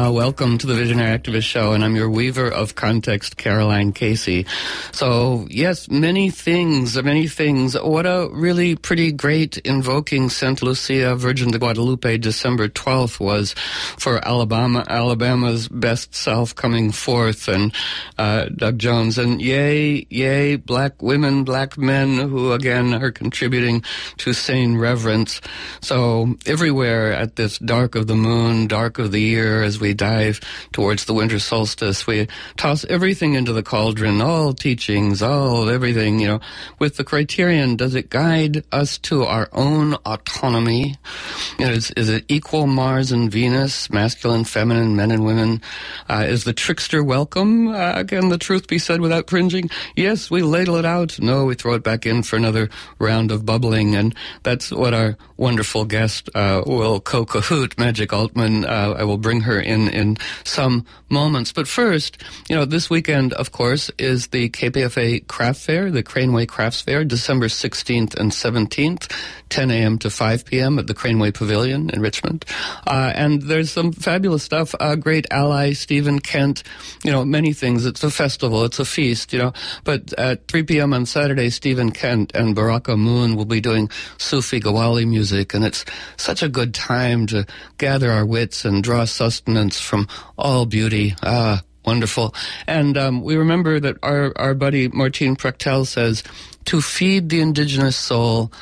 Welcome to the Visionary Activist Show, and I'm your weaver of context, Caroline Casey. So, yes, many things. What a really pretty great invoking Santa Lucia, Virgin de Guadalupe, December 12th was for Alabama's best self coming forth, and Doug Jones. And yay, black women, black men who, again, are contributing to sane reverence. So, everywhere at this dark of the moon, dark of the year, as we dive towards the winter solstice, we toss everything into the cauldron, all teachings, all everything, with the criterion, does it guide us to our own autonomy? Is it equal Mars and Venus, masculine, feminine, men and women? Is the trickster welcome? Again, the truth be said without cringing? Yes, we ladle it out. No, we throw it back in for another round of bubbling, and that's what our wonderful guest will co-cahoot, Magic Altman. I will bring her in some moments. But first, this weekend, of course, is the KPFA Craft Fair, the Craneway Crafts Fair, December 16th and 17th, 10 a.m. to 5 p.m. at the Craneway Pavilion in Richmond. And there's some fabulous stuff. Great ally, Stephen Kent, many things. It's a festival. It's a feast, But at 3 p.m. on Saturday, Stephen Kent and Baraka Moon will be doing Sufi Gawali music. And it's such a good time to gather our wits and draw sustenance from all beauty. Wonderful. And we remember that our buddy Martine Prechtel says, to feed the indigenous soul,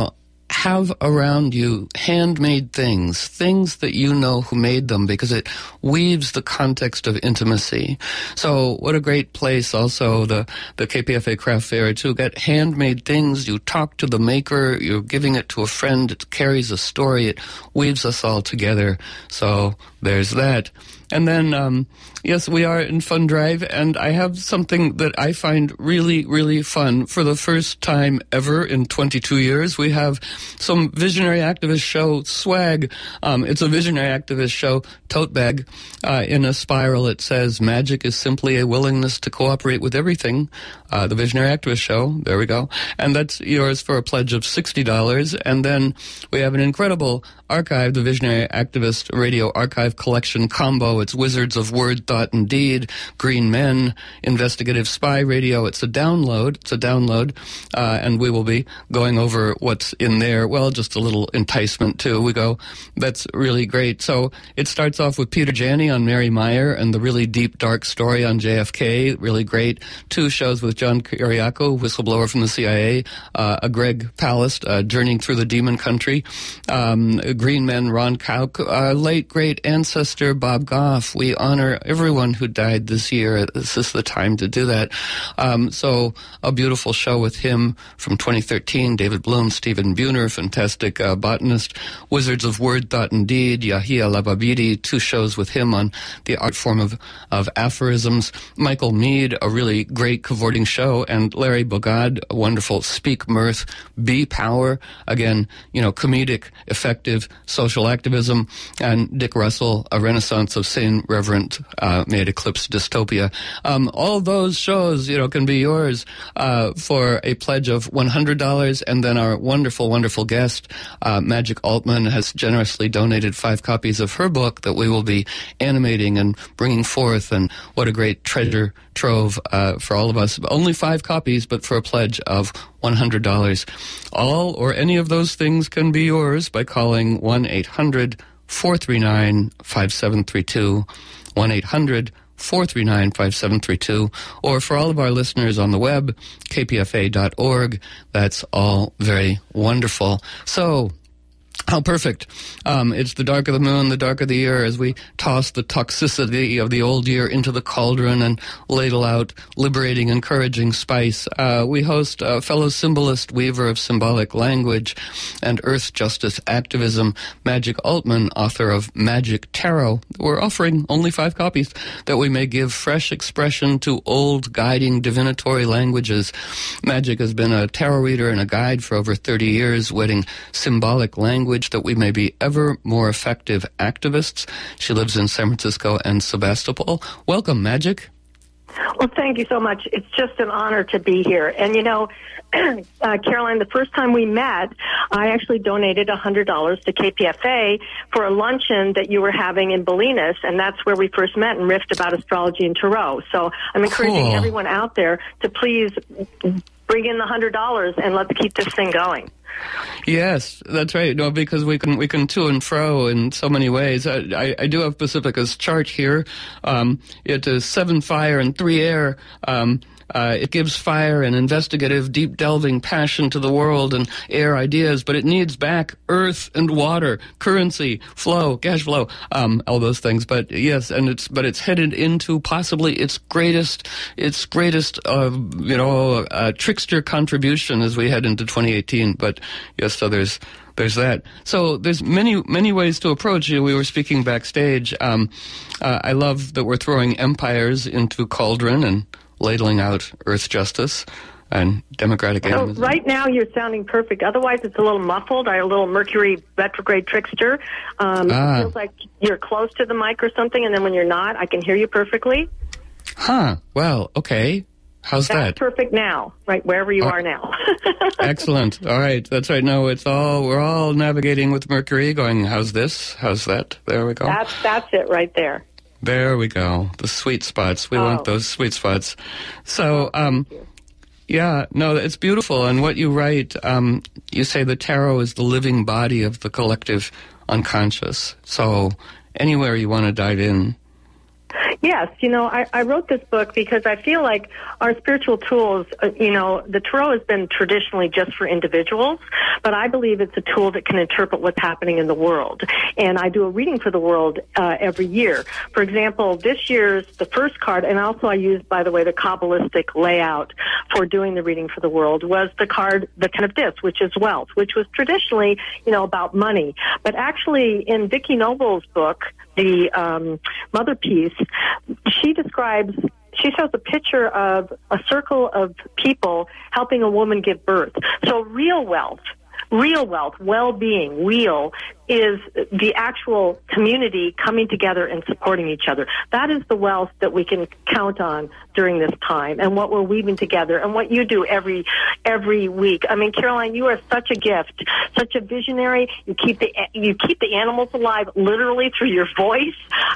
have around you handmade things that you know who made them, because it weaves the context of intimacy. So what a great place also, the KPFA Craft Fair, to get handmade things. You talk to the maker, you're giving it to a friend, it carries a story, it weaves us all together. So there's that. And then, yes, we are in Fun Drive, and I have something that I find really, really fun. For the first time ever in 22 years, we have some Visionary Activist Show swag. It's a Visionary Activist Show tote bag. In a spiral, it says, magic is simply a willingness to cooperate with everything. The Visionary Activist Show, there we go. And that's yours for a pledge of $60. And then we have an incredible archive, the Visionary Activist Radio Archive Collection Combo. It's Wizards of Word, Thought, and Deed, Green Men, Investigative Spy Radio. It's a download. And we will be going over what's in there. Well, just a little enticement, too. That's really great. So it starts off with Peter Janney on Mary Meyer and the really deep, dark story on JFK. Really great. 2 shows with John Kiriakou, whistleblower from the CIA, a Greg Palast, Journeying Through the Demon Country, Green Men, Ron Kauk, late great ancestor Bob Goff. We honor everyone who died this year. This is the time to do that. So a beautiful show with him from 2013, David Bloom, Stephen Buhner, fantastic botanist, Wizards of Word, Thought, and Deed, Yahia Lababidi, 2 shows with him on the art form of aphorisms, Michael Mead, a really great cavorting show, and Larry Bogad, a wonderful Speak Mirth, Be Power, again, comedic, effective social activism, and Dick Russell, a renaissance of sane, reverent, may it eclipse dystopia. All those shows, can be yours for a pledge of $100, and then our wonderful, wonderful guest, Magic Altman, has generously donated 5 copies of her book that we will be animating and bringing forth, and what a great treasure trove for all of us. Only 5 copies, but for a pledge of $100. All or any of those things can be yours by calling 1-800-439-5732, 1-800-439-5732, or for all of our listeners on the web, kpfa.org. That's all very wonderful. So, how perfect. It's the dark of the moon, the dark of the year, as we toss the toxicity of the old year into the cauldron and ladle out liberating, encouraging spice. We host a fellow symbolist, weaver of symbolic language, and earth justice activism, Magic Altman, author of Magic Tarot. We're offering only 5 copies that we may give fresh expression to old guiding divinatory languages. Magic has been a tarot reader and a guide for over 30 years, wedding symbolic language that we may be ever more effective activists. She lives in San Francisco and Sebastopol. Welcome, Magic. Well, thank you so much. It's just an honor to be here. And, you know, Caroline, the first time we met, I actually donated $100 to KPFA for a luncheon that you were having in Bolinas, and that's where we first met and riffed about astrology and tarot. So I'm encouraging everyone out there to please bring in the $100 and let's keep this thing going. Yes, that's right. No, because we can to and fro in so many ways. I do have Pacifica's chart here. It is 7 fire and 3 air. It gives fire and investigative, deep delving passion to the world and air ideas, but it needs back earth and water, currency, flow, cash flow, all those things. But yes, and it's headed into possibly its greatest, trickster contribution as we head into 2018. But yes, so there's that. So there's many ways to approach it. We were speaking backstage. I love that we're throwing empires into cauldron and ladling out Earth justice and democratic animism. So right now you're sounding perfect. Otherwise it's a little muffled. I'm a little Mercury retrograde trickster. It feels like you're close to the mic or something, and then when you're not, I can hear you perfectly. Huh. Well, okay. How's that? That's perfect now, right wherever you are now. Excellent. All right. That's right. No, we're all navigating with Mercury going, how's this? How's that? There we go. That's it right there. There we go. The sweet spots. We want those sweet spots. So, yeah, no, it's beautiful. And what you write, you say the tarot is the living body of the collective unconscious. So anywhere you want to dive in. Yes, you know, I wrote this book because I feel like our spiritual tools, the tarot has been traditionally just for individuals, but I believe it's a tool that can interpret what's happening in the world. And I do a reading for the world every year. For example, this year's the first card, and also I used, by the way, the Kabbalistic layout for doing the reading for the world, was the card, the 10 of Discs, which is wealth, which was traditionally, about money. But actually, in Vicki Noble's book, the Mother Piece, she shows a picture of a circle of people helping a woman give birth. So real wealth, well-being, is the actual community coming together and supporting each other. That is the wealth that we can count on during this time, and what we're weaving together, and what you do every week. I mean, Caroline, you are such a gift, such a visionary. You keep the animals alive literally through your voice.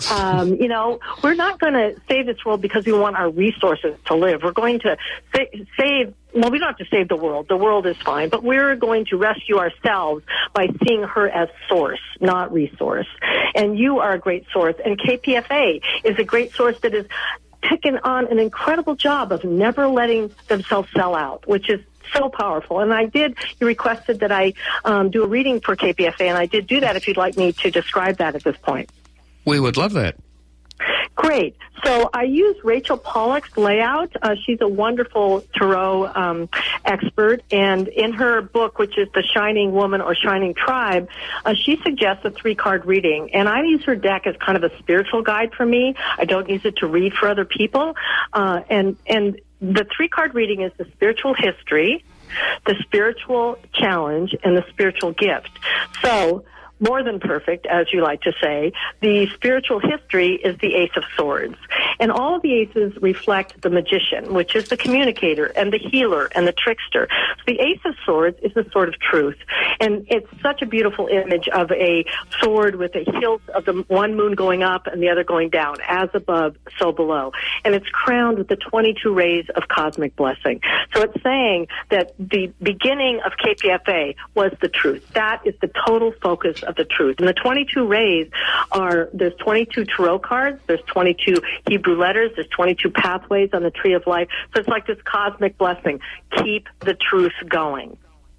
We're not going to save this world because we want our resources to live. We're going to save. Well, we don't have to save the world. The world is fine. But we're going to rescue ourselves by seeing her as source, not resource. And you are a great source. And KPFA is a great source that is taken on an incredible job of never letting themselves sell out, which is so powerful. And you requested that I do a reading for KPFA, and I did do that if you'd like me to describe that at this point. We would love that. Great. So I use Rachel Pollack's layout. She's a wonderful tarot expert, and in her book, which is The Shining Woman or Shining Tribe, she suggests a 3-card reading. And I use her deck as kind of a spiritual guide for me. I don't use it to read for other people. And the 3-card reading is the spiritual history, the spiritual challenge, and the spiritual gift. So more than perfect, as you like to say, the spiritual history is the Ace of Swords. And all of the aces reflect the magician, which is the communicator and the healer and the trickster. So the Ace of Swords is the sword of truth. And it's such a beautiful image of a sword with a hilt of the one moon going up and the other going down, as above, so below. And it's crowned with the 22 rays of cosmic blessing. So it's saying that the beginning of KPFA was the truth. That is the total focus of the truth. And the 22 rays there's 22 tarot cards, there's 22 Hebrew letters, there's 22 pathways on the tree of life. So it's like this cosmic blessing. Keep the truth going.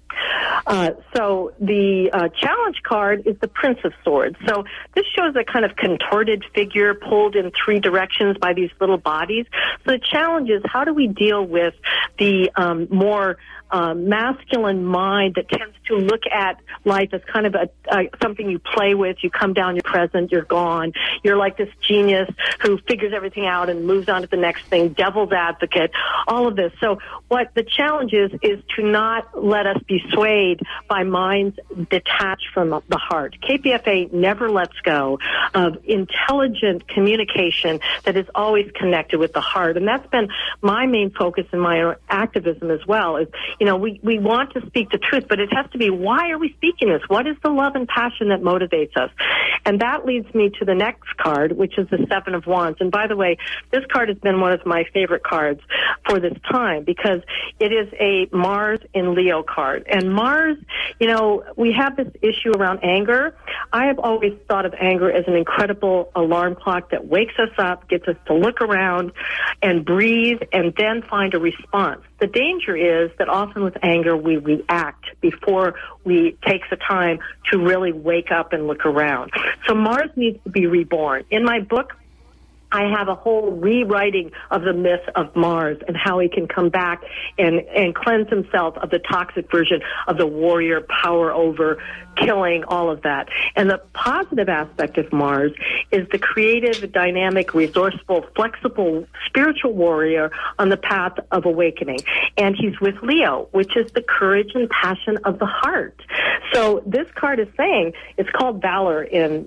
So the challenge card is the Prince of Swords. So this shows a kind of contorted figure pulled in 3 directions by these little bodies. So the challenge is, how do we deal with the more masculine mind that tends to look at life as kind of something you play with. You come down, you're present, you're gone. You're like this genius who figures everything out and moves on to the next thing, devil's advocate, all of this. So what the challenge is to not let us be swayed by minds detached from the heart. KPFA never lets go of intelligent communication that is always connected with the heart. And that's been my main focus in my activism as well. Is, we want to speak the truth, but it has to be, why are we speaking this? What is the love and passion that motivates us? And that leads me to the next card, which is the Seven of Wands. And by the way, this card has been one of my favorite cards for this time because it is a Mars in Leo card. And Mars, we have this issue around anger. I have always thought of anger as an incredible alarm clock that wakes us up, gets us to look around and breathe and then find a response. The danger is that often with anger we react before we take the time to really wake up and look around. So Mars needs to be reborn. In my book, I have a whole rewriting of the myth of Mars and how he can come back and cleanse himself of the toxic version of the warrior, power over, killing, all of that. And the positive aspect of Mars is the creative, dynamic, resourceful, flexible, spiritual warrior on the path of awakening. And he's with Leo, which is the courage and passion of the heart. So this card is saying, it's called Valor in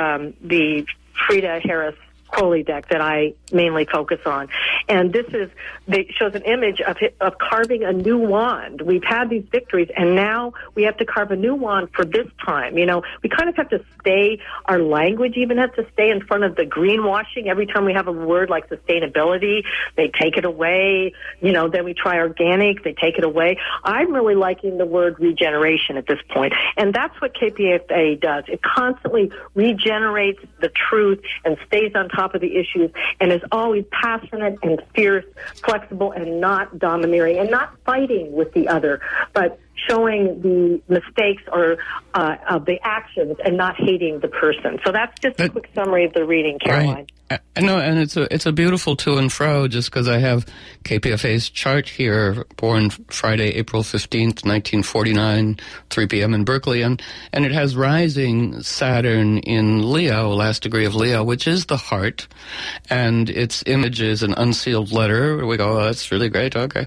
the Frida Harris Crowley deck that I mainly focus on. And this shows an image of carving a new wand. We've had these victories, and now we have to carve a new wand for this time. We kind of have to stay, our language even has to stay in front of the greenwashing. Every time we have a word like sustainability, they take it away. Then we try organic, they take it away. I'm really liking the word regeneration at this point. And that's what KPFA does. It constantly regenerates the truth and stays on top of the issues and is always passionate and fierce, flexible, and not domineering and not fighting with the other, but showing the mistakes or of the actions and not hating the person. So that's just a quick summary of the reading, Caroline. Right. No, and it's a beautiful to and fro, just because I have KPFA's chart here, born Friday, April 15th, 1949, 3 p.m. in Berkeley, and it has rising Saturn in Leo, last degree of Leo, which is the heart, and its image is an unsealed letter. We go, oh, that's really great, okay.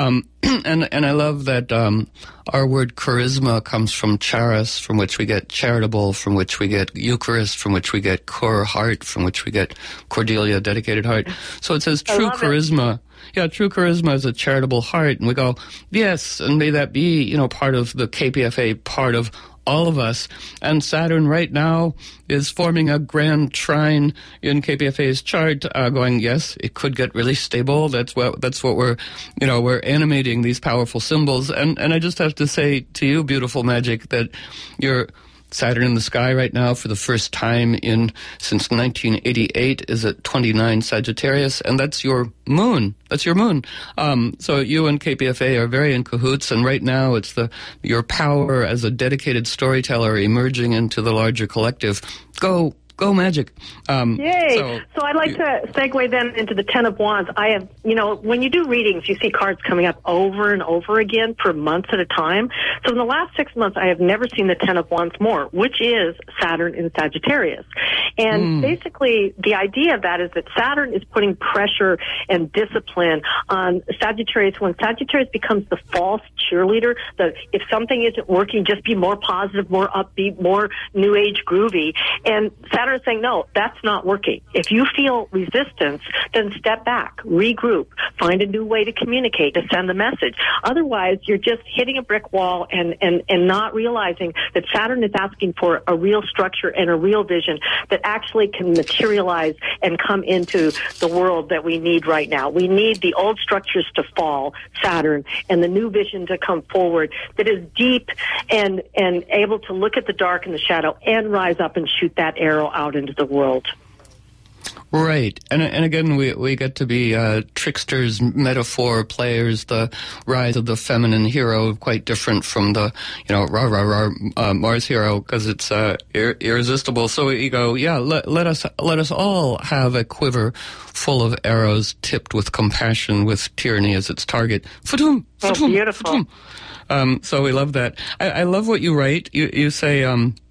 And I love that our word charisma comes from charis, from which we get charitable, from which we get Eucharist, from which we get cor, heart, from which we get Cordelia, dedicated heart. So it says true charisma. Yeah, true charisma is a charitable heart. And we go, yes, and may that be, part of the KPFA, part of all of us. And Saturn right now is forming a grand trine in KPFA's chart, going, yes, it could get really stable. That's what we're animating these powerful symbols. And I just have to say to you, beautiful Magic, that you're Saturn in the sky right now for the first time since 1988 is at 29 Sagittarius, and that's your moon. That's your moon. So you and KPFA are very in cahoots, and right now it's your power as a dedicated storyteller emerging into the larger collective. Go Magic. Yay. So I'd like to segue then into the Ten of Wands. I have, when you do readings, you see cards coming up over and over again for months at a time. So in the last 6 months, I have never seen the Ten of Wands more, which is Saturn in Sagittarius. And basically, the idea of that is that Saturn is putting pressure and discipline on Sagittarius. When Sagittarius becomes the false cheerleader, if something isn't working, just be more positive, more upbeat, more new age groovy. And Saturn is saying, no, that's not working. If you feel resistance, then step back, regroup, find a new way to communicate, to send the message. Otherwise, you're just hitting a brick wall and not realizing that Saturn is asking for a real structure and a real vision that actually can materialize and come into the world that we need right now. We need the old structures to fall, Saturn, and the new vision to come forward that is deep and able to look at the dark and the shadow and rise up and shoot that arrow out into the world. Right. And again, we get to be tricksters, metaphor players, the rise of the feminine hero, quite different from the, Mars hero, because it's irresistible. So we go, yeah, let us all have a quiver full of arrows tipped with compassion, with tyranny as its target. Fatum, fatum, beautiful. Fatum. So we love that. I love what you write. You say,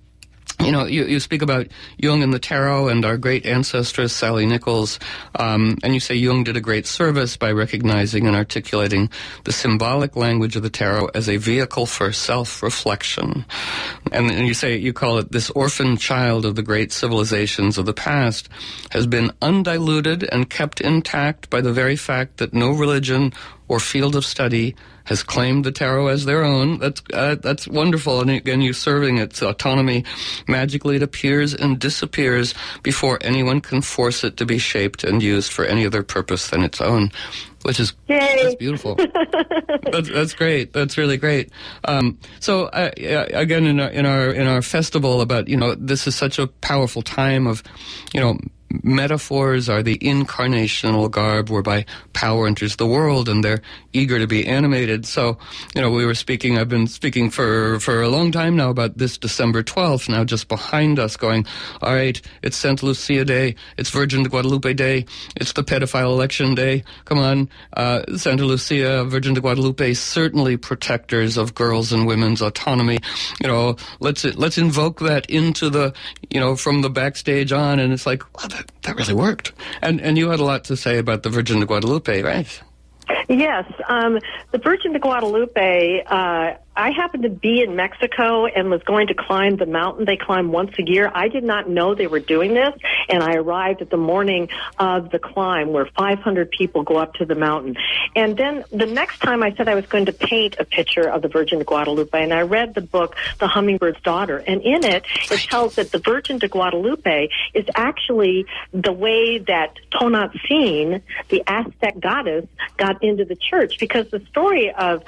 you speak about Jung and the tarot and our great ancestress, Sally Nichols, and you say Jung did a great service by recognizing and articulating the symbolic language of the tarot as a vehicle for self-reflection. And you say, you call it this orphan child of the great civilizations of the past has been undiluted and kept intact by the very fact that no religion or field of study has claimed the tarot as their own. That's wonderful. And again, usurping its autonomy. Magically, it appears and disappears before anyone can force it to be shaped and used for any other purpose than its own, which is that's beautiful. That's great. That's really great. So again, in our festival about, this is such a powerful time of, metaphors are the incarnational garb whereby power enters the world, and they're eager to be animated. So, I've been speaking for a long time now about this December 12th, now just behind us, going, all right, it's Santa Lucia Day, it's Virgin de Guadalupe Day, it's the pedophile election day. Come on, Santa Lucia, Virgin de Guadalupe, certainly protectors of girls' and women's autonomy. Let's invoke that into the, from the backstage on, and it's like, wow, that really worked. And you had a lot to say about the Virgin de Guadalupe, right? Yes. The Virgin de Guadalupe, I happened to be in Mexico and was going to climb the mountain they climb once a year. I did not know they were doing this, and I arrived at the morning of the climb where 500 people go up to the mountain. And then the next time I said I was going to paint a picture of the Virgin de Guadalupe, and I read the book, The Hummingbird's Daughter, and in it tells that the Virgin de Guadalupe is actually the way that Tonantzin, the Aztec goddess, got into the church, because the story of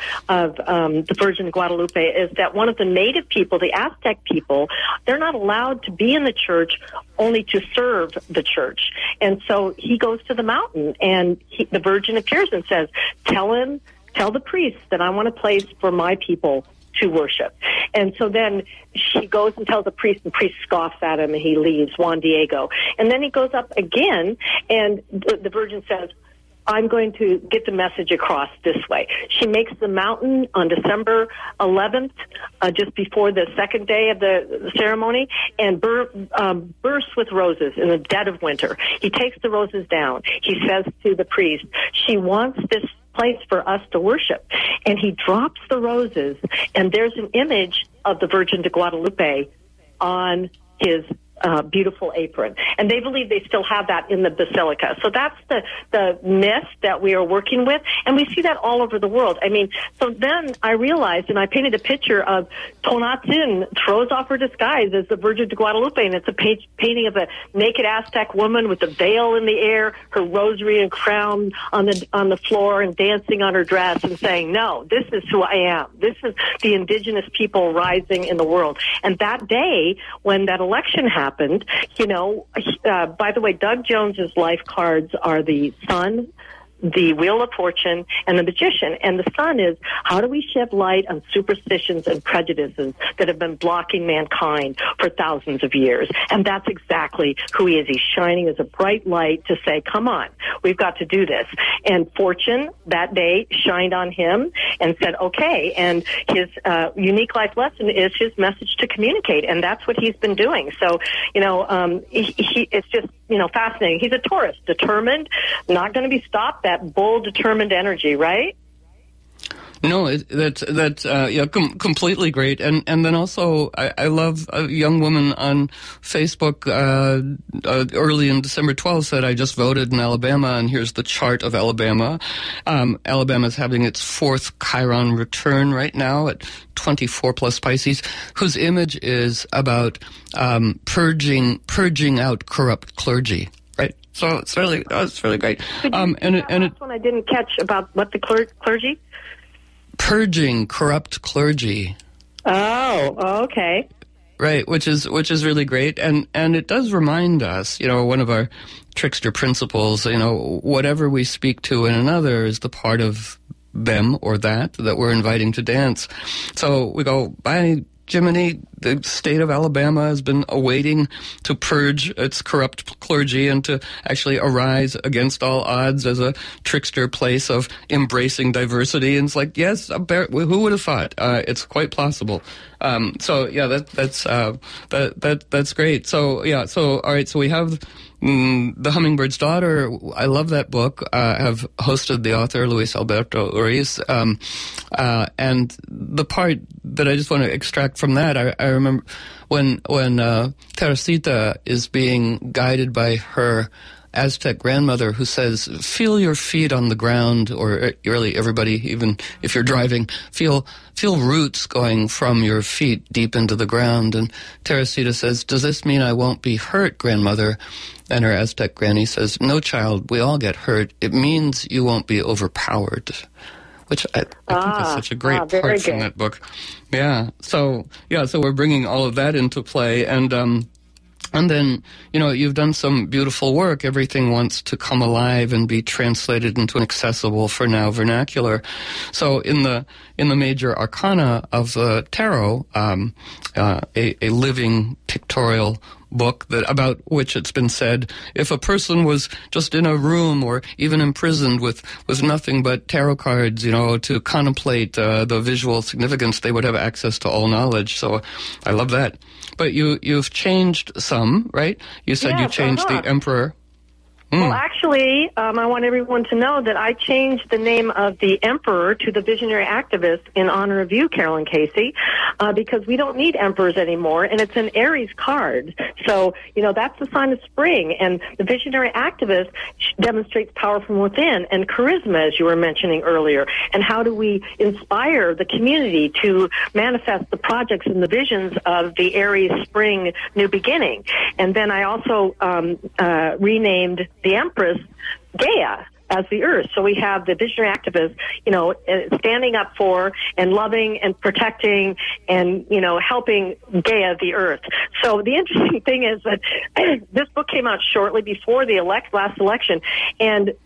the Virgin de Guadalupe is that one of the native people, the Aztec people, they're not allowed to be in the church, only to serve the church. And so he goes to the mountain, and the Virgin appears and says, tell the priest that I want a place for my people to worship. And so then she goes and tells the priest, and the priest scoffs at him, and he leaves, Juan Diego. And then he goes up again, and the Virgin says, I'm going to get the message across this way. She makes the mountain on December 11th, just before the second day of the ceremony, and bursts with roses in the dead of winter. He takes the roses down. He says to the priest, she wants this place for us to worship. And he drops the roses, and there's an image of the Virgin de Guadalupe on his beautiful apron. And they believe they still have that in the basilica. So that's the myth that we are working with, and we see that all over the world. I mean, so then I realized, and I painted a picture of Tonantzin throws off her disguise as the Virgin de Guadalupe, and it's a painting of a naked Aztec woman with a veil in the air, her rosary and crown on the floor, and dancing on her dress and saying, no, this is who I am. This is the indigenous people rising in the world. And that day, when that election happened, by the way, Doug Jones's life cards are the Sun, the Wheel of Fortune, and the Magician. And the Sun is, how do we shed light on superstitions and prejudices that have been blocking mankind for thousands of years? And that's exactly who he is. He's shining as a bright light to say, come on, we've got to do this. And Fortune that day shined on him and said, okay. And his unique life lesson is his message to communicate. And that's what he's been doing. So, it's just, fascinating. He's a Taurus, determined, not going to be stopped, that bold, determined energy, right? No, that's completely great. And then also, I love a young woman on Facebook early in December 12th said, I just voted in Alabama, and here's the chart of Alabama. Alabama's having its fourth Chiron return right now at 24 plus Pisces, whose image is about purging out corrupt clergy. Right. So it's really great. Last one I didn't catch about what the clergy? Purging corrupt clergy. Oh, okay. Right, which is really great, and it does remind us, one of our trickster principles, whatever we speak to in another is the part of them or that we're inviting to dance. So we go, by Jiminy, the state of Alabama has been awaiting to purge its corrupt clergy and to actually arise against all odds as a trickster place of embracing diversity. And it's like, yes, who would have thought? It's quite plausible. So yeah, that's great. So yeah, so all right, so we have The Hummingbird's Daughter. I love that book. I have hosted the author, Luis Alberto Uriz. And the part that I just want to extract from that, I remember when Teresita is being guided by her Aztec grandmother who says, feel your feet on the ground, or really everybody, even if you're driving, feel roots going from your feet deep into the ground. And Teresita says, does this mean I won't be hurt, grandmother? And her Aztec granny says, no, child, we all get hurt. It means you won't be overpowered. Which I think is such a great part from that book. Yeah. So we're bringing all of that into play. And then, you've done some beautiful work. Everything wants to come alive and be translated into an accessible, for now, vernacular. So in the major arcana of the tarot, a living pictorial book about which it's been said, if a person was just in a room or even imprisoned with nothing but tarot cards, to contemplate the visual significance, they would have access to all knowledge. So I love that. But you've changed some, right? You said you changed the emperor. Well, actually, I want everyone to know that I changed the name of the emperor to the visionary activist in honor of you, Carolyn Casey, because we don't need emperors anymore, and it's an Aries card. So, that's the sign of spring, and the visionary activist demonstrates power from within and charisma, as you were mentioning earlier. And how do we inspire the community to manifest the projects and the visions of the Aries spring new beginning? And then I also renamed the Empress Gaia as the Earth. So we have the visionary activist, standing up for and loving and protecting and, helping Gaia, the Earth. So the interesting thing is that this book came out shortly before the last election, and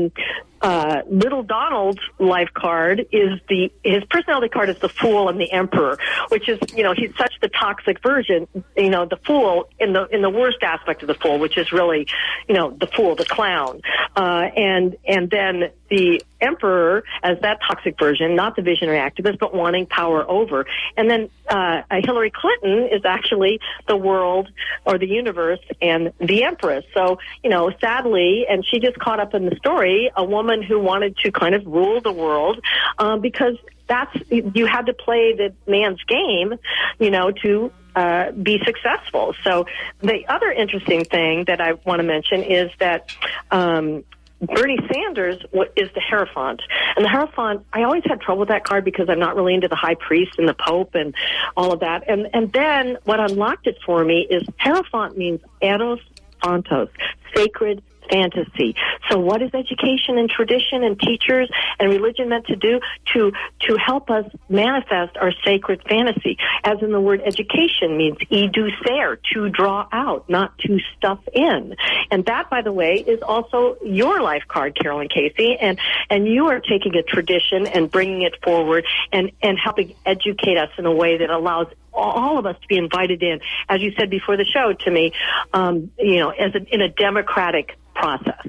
Little Donald's life card his personality card is the Fool and the Emperor, which is, he's such the toxic version, the Fool in the worst aspect of the Fool, which is really, the Fool, the clown, and then the Emperor as that toxic version, not the visionary activist, but wanting power over. And then Hillary Clinton is actually the world or the universe and the Empress. So, sadly, and she just caught up in the story, a woman who wanted to kind of rule the world because you had to play the man's game, to be successful. So the other interesting thing that I want to mention is that Bernie Sanders is the Hierophant. And the Hierophant, I always had trouble with that card because I'm not really into the high priest and the Pope and all of that. And then what unlocked it for me is Hierophant means Eros Phantos, sacred fantasy. So what is education and tradition and teachers and religion meant to do? To help us manifest our sacred fantasy. As in the word education means educere, to draw out, not to stuff in. And that, by the way, is also your life card, Carolyn Casey. And you are taking a tradition and bringing it forward and helping educate us in a way that allows all of us to be invited in, as you said before the show to me, in a democratic process.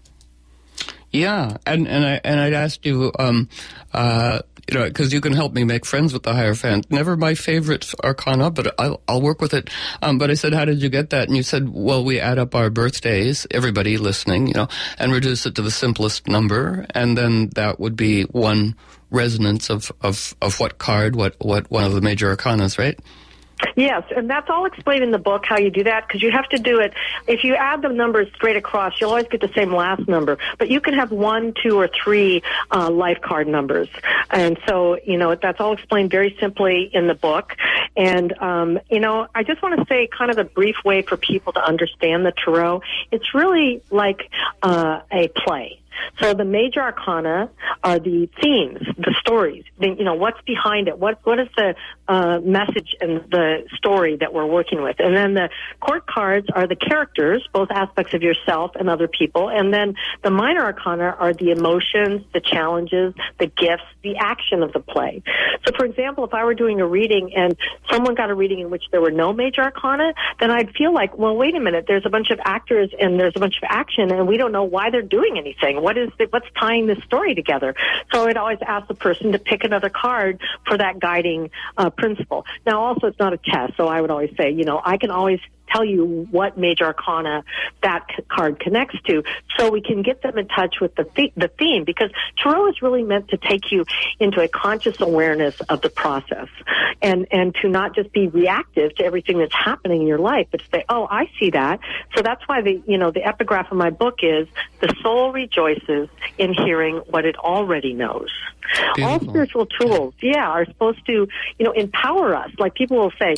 Yeah, and I'd asked you, because you can help me make friends with the Hierophant. Never my favorite arcana, but I'll work with it. But I said, how did you get that? And you said, well, we add up our birthdays, everybody listening, and reduce it to the simplest number, and then that would be one resonance of what card, what one of the major arcanas, right? Yes, and that's all explained in the book, how you do that, because you have to do it. If you add the numbers straight across, you'll always get the same last number. But you can have 1, 2, or 3 life card numbers. And so, that's all explained very simply in the book. And, I just want to say kind of a brief way for people to understand the tarot. It's really like a play. So the major arcana are the themes, the stories, what's behind it, what is the message and the story that we're working with. And then the court cards are the characters, both aspects of yourself and other people. And then the minor arcana are the emotions, the challenges, the gifts, the action of the play. So, for example, if I were doing a reading and someone got a reading in which there were no major arcana, then I'd feel like, well, wait a minute, there's a bunch of actors and there's a bunch of action and we don't know why they're doing anything. What's tying this story together? So I'd always ask the person to pick another card for that guiding principle. Now, also, it's not a test, so I would always say, I can always tell you what major arcana that card connects to, so we can get them in touch with the theme, because tarot is really meant to take you into a conscious awareness of the process, and to not just be reactive to everything that's happening in your life, but to say, oh, I see that. So that's why the epigraph of my book is, the soul rejoices in hearing what it already knows. Beautiful. All spiritual tools, are supposed to, empower us. Like people will say,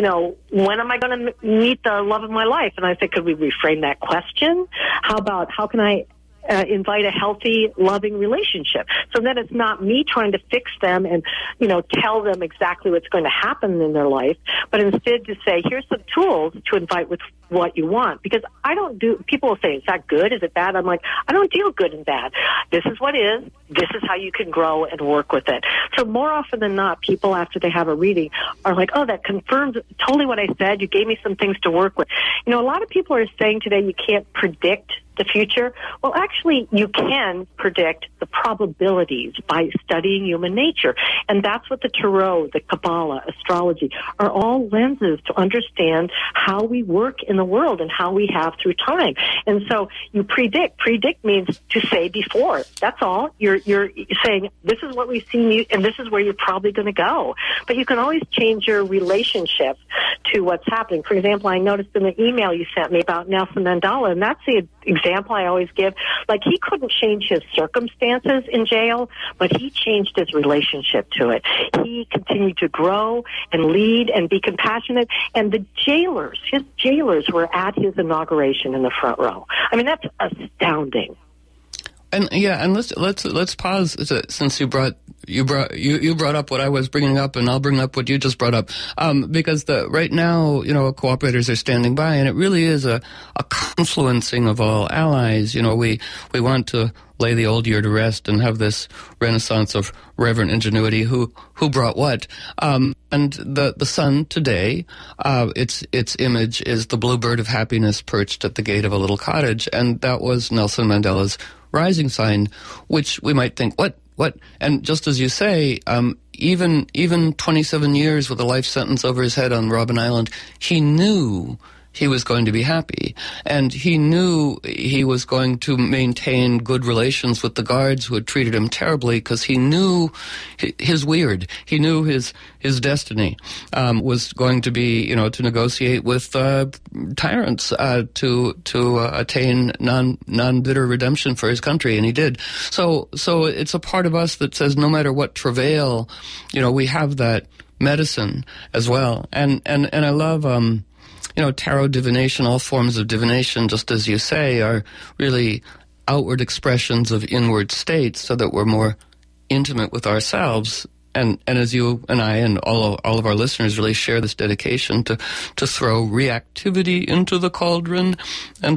when am I going to meet the love of my life? And I say, could we reframe that question? How can I invite a healthy, loving relationship? So then it's not me trying to fix them and, tell them exactly what's going to happen in their life, but instead to say, here's some tools to invite with what you want. Because people will say, is that good? Is it bad? I'm like, I don't deal good and bad. This is what is. This is how you can grow and work with it. So more often than not, people after they have a reading are like, oh, that confirms totally what I said. You gave me some things to work with. A lot of people are saying today you can't predict the future. Well, actually, you can predict the probabilities by studying human nature. And that's what the Tarot, the Kabbalah, astrology are all lenses to understand how we work in the world and how we have through time. And so you predict. Predict means to say before. That's all. You're saying, this is what we've seen, and this is where you're probably going to go. But you can always change your relationship to what's happening. For example, I noticed in the email you sent me about Nelson Mandela, and that's the example I always give. Like, he couldn't change his circumstances in jail, but he changed his relationship to it. He continued to grow and lead and be compassionate. And the his jailers were at his inauguration in the front row. I mean, that's astounding. And let's pause, since you brought up what I was bringing up, and I'll bring up what you just brought up, because right now, cooperators are standing by, and it really is a confluencing of all allies. We want to lay the old year to rest and have this renaissance of reverent ingenuity. Who brought what? And the sun today, its image is the bluebird of happiness perched at the gate of a little cottage, and that was Nelson Mandela's rising sign, which we might think, what? And just as you say, even 27 years with a life sentence over his head on Robben Island, he knew he was going to be happy. And he knew he was going to maintain good relations with the guards who had treated him terribly, because he knew his weird. He knew his destiny was going to be, to negotiate with tyrants to attain non-bitter redemption for his country, and he did. So it's a part of us that says no matter what travail, we have that medicine as well. And I love tarot divination. All forms of divination, just as you say, are really outward expressions of inward states, so that we're more intimate with ourselves. And as you and I and all of our listeners really share this dedication to throw reactivity into the cauldron and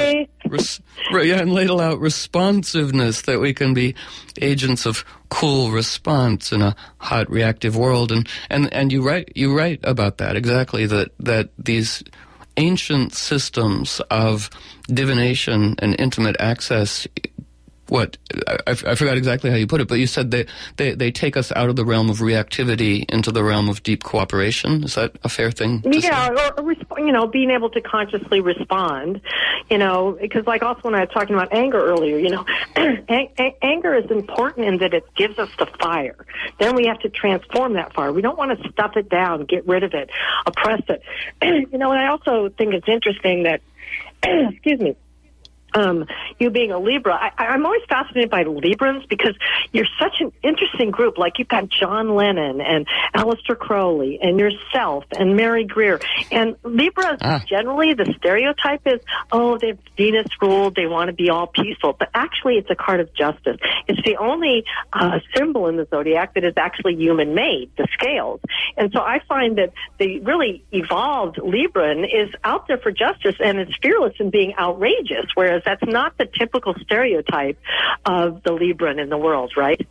ladle out responsiveness, that we can be agents of cool response in a hot reactive world. And you write about that exactly, that these ancient systems of divination and intimate access, I forgot exactly how you put it, but you said they take us out of the realm of reactivity into the realm of deep cooperation. Is that a fair thing to say? Or being able to consciously respond, because like also when I was talking about anger earlier, anger is important in that it gives us the fire. Then we have to transform that fire. We don't want to stuff it down, get rid of it, oppress it. And I also think it's interesting that, excuse me, you being a Libra, I'm always fascinated by Librans because you're such an interesting group. Like you've got John Lennon and Aleister Crowley and yourself and Mary Greer. And Libras, generally, the stereotype is, oh, they're Venus ruled, they want to be all peaceful. But actually, it's a card of justice. It's the only symbol in the zodiac that is actually human-made, the scales. And so I find that the really evolved Libran is out there for justice and is fearless in being outrageous, whereas that's not the typical stereotype of the Libran in the world, right?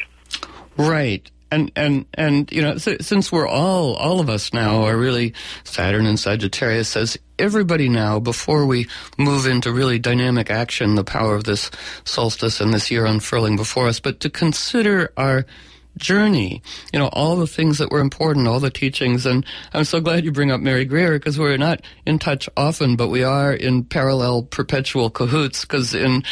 Right. And you know, since we're all of us now are really Saturn and Sagittarius, says everybody now, before we move into really dynamic action, the power of this solstice and this year unfurling before us, but to consider our journey, you know, all the things that were important, all the teachings. And I'm so glad you bring up Mary Greer, because we're not in touch often, but we are in parallel perpetual cahoots, because in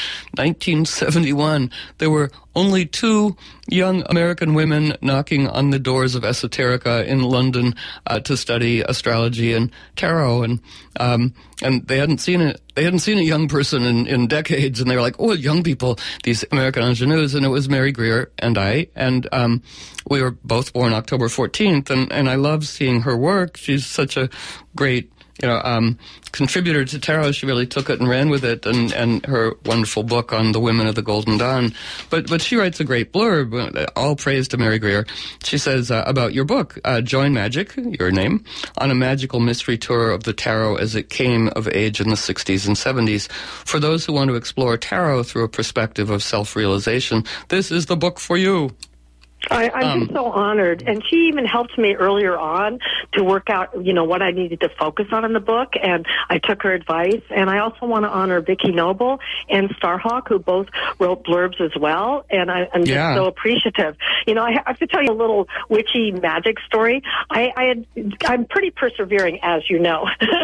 1971 there were only 2 young American women knocking on the doors of Esoterica in London to study astrology and tarot, and they hadn't seen it. They hadn't seen a young person in decades, and they were like, "Oh, young people, these American ingenues." And it was Mary Greer and I, and we were both born October 14th, and I love seeing her work. She's such a great, contributor to tarot. She really took it and ran with it, and her wonderful book on the women of the Golden Dawn. But she writes a great blurb, all praise to Mary Greer. She says about your book, Join Magic, your name, on a magical mystery tour of the tarot as it came of age in the 60s and 70s. For those who want to explore tarot through a perspective of self-realization, this is the book for you. I'm just so honored. And she even helped me earlier on to work out, what I needed to focus on in the book. And I took her advice. And I also want to honor Vicki Noble and Starhawk, who both wrote blurbs as well. And I'm just so appreciative. I have to tell you a little witchy magic story. I'm pretty persevering, as you know.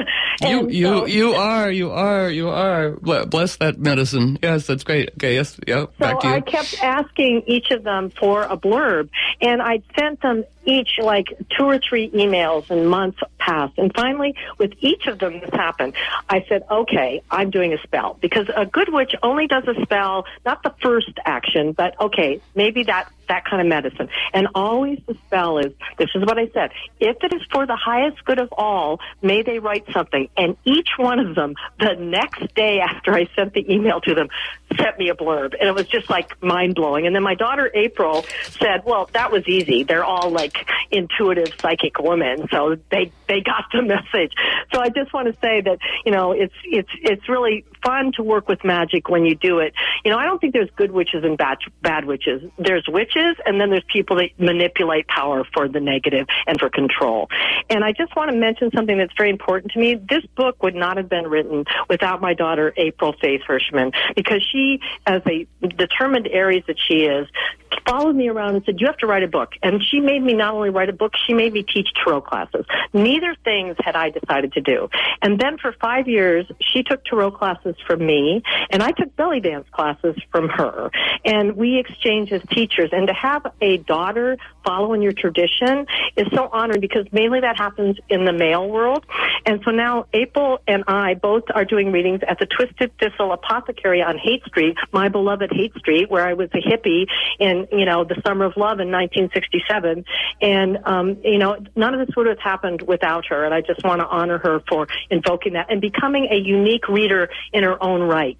You are. Bless that medicine. Yes, that's great. Okay, yes, yeah, back to you. So I kept asking each of them for a blurb. And I'd sent them each 2 or 3 emails, and months passed. And finally, with each of them, this happened. I said, okay, I'm doing a spell. Because a good witch only does a spell, not the first action, but okay, maybe that kind of medicine. And always the spell is, this is what I said, if it is for the highest good of all, may they write something. And each one of them, the next day after I sent the email to them, sent me a blurb. And it was just mind-blowing. And then my daughter April said, well, that was easy. They're all intuitive psychic women, so they got the message. So I just want to say that, it's really fun to work with magic when you do it. I don't think there's good witches and bad witches. There's witches, and then there's people that manipulate power for the negative and for control. And I just want to mention something that's very important to me. This book would not have been written without my daughter April Faith Hirschman, because she, as a determined Aries that she is, followed me around and said, you have to write a book. And she made me not only write a book, she made me teach tarot classes. Neither things had I decided to do. And then for 5 years, she took tarot classes from me, and I took belly dance classes from her. And we exchanged as teachers. And to have a daughter follow in your tradition is so honored, because mainly that happens in the male world. And so now April and I both are doing readings at the Twisted Thistle Apothecary on Haight Street, my beloved Haight Street, where I was a hippie in, the Summer of Love in 1967. And, none of this would have happened without her. And I just want to honor her for invoking that and becoming a unique reader in her own right.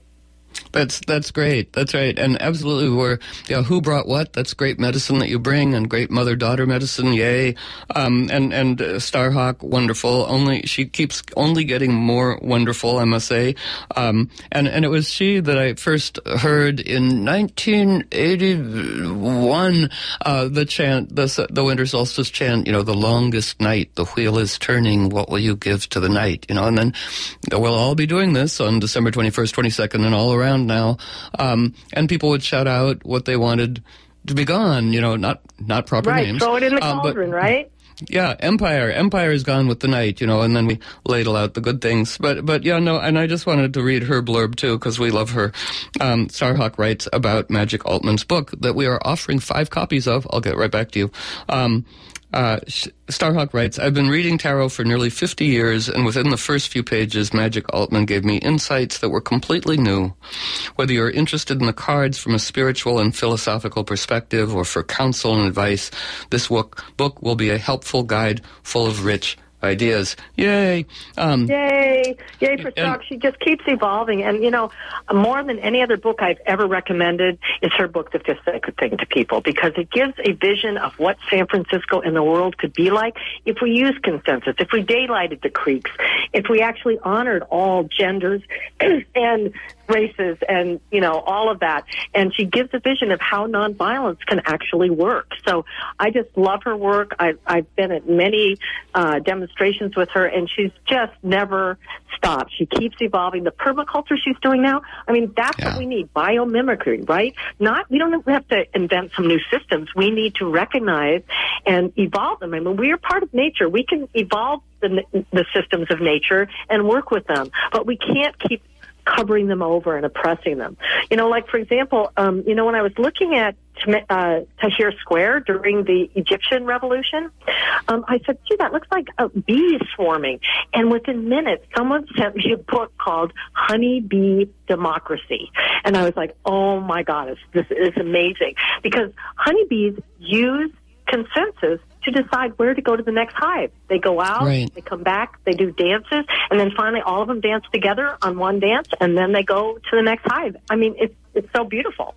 That's great. That's right. And absolutely, who brought what? That's great medicine that you bring, and great mother-daughter medicine. Yay. And Starhawk, wonderful. She keeps only getting more wonderful, I must say. And it was she that I first heard in 1981, the chant, the winter solstice chant, the longest night, the wheel is turning, what will you give to the night? And then we'll all be doing this on December 21st, 22nd, and all around now, and people would shout out what they wanted to be gone, not proper names. Right, throw it in the cauldron, right? Yeah, Empire is gone with the night, and then we ladle out the good things. But yeah, no, and I just wanted to read her blurb too, because we love her. Starhawk writes about Magic Altman's book that we are offering 5 copies of. I'll get right back to you. Starhawk writes, I've been reading tarot for nearly 50 years, and within the first few pages, Magic Altman gave me insights that were completely new. Whether you're interested in the cards from a spiritual and philosophical perspective or for counsel and advice, this book will be a helpful guide full of rich ideas. Yay! Yay for Starhawk. She just keeps evolving. And, more than any other book I've ever recommended is her book, The Fifth Sacred Thing, to people, because it gives a vision of what San Francisco and the world could be like if we used consensus, if we daylighted the creeks, if we actually honored all genders and races and, all of that. And she gives a vision of how nonviolence can actually work. So I just love her work. I've been at many demonstrations with her, and she's just never stopped. She keeps evolving. The permaculture she's doing now, that's what we need, biomimicry, right? We don't have to invent some new systems. We need to recognize and evolve them. We are part of nature. We can evolve the systems of nature and work with them, but we can't keep covering them over and oppressing them. For example, when I was looking at Tahrir Square during the Egyptian revolution, I said, gee, that looks like bees swarming. And within minutes, someone sent me a book called Honey Bee Democracy. And I was like, oh my God, this is amazing. Because honeybees use consensus to decide where to go to the next hive. They go out, They come back, they do dances, and then finally all of them dance together on one dance, and then they go to the next hive. It's so beautiful.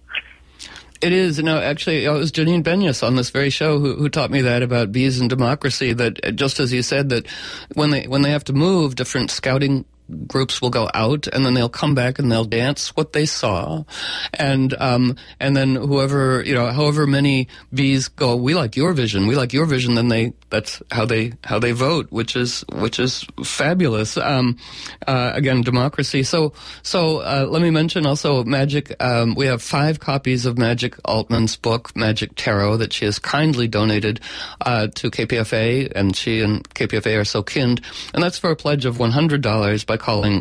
It is. Actually, it was Janine Benyus on this very show who taught me that about bees and democracy, that just as you said, that when they have to move, different scouting groups will go out, and then they'll come back and they'll dance what they saw, and then however many bees go, we like your vision, then that's how they vote, which is fabulous. Again, democracy. So let me mention also Magic. We have 5 copies of Magic Altman's book, Magic Tarot, that she has kindly donated to KPFA, and she and KPFA are so kin, and that's for a pledge of $100 by calling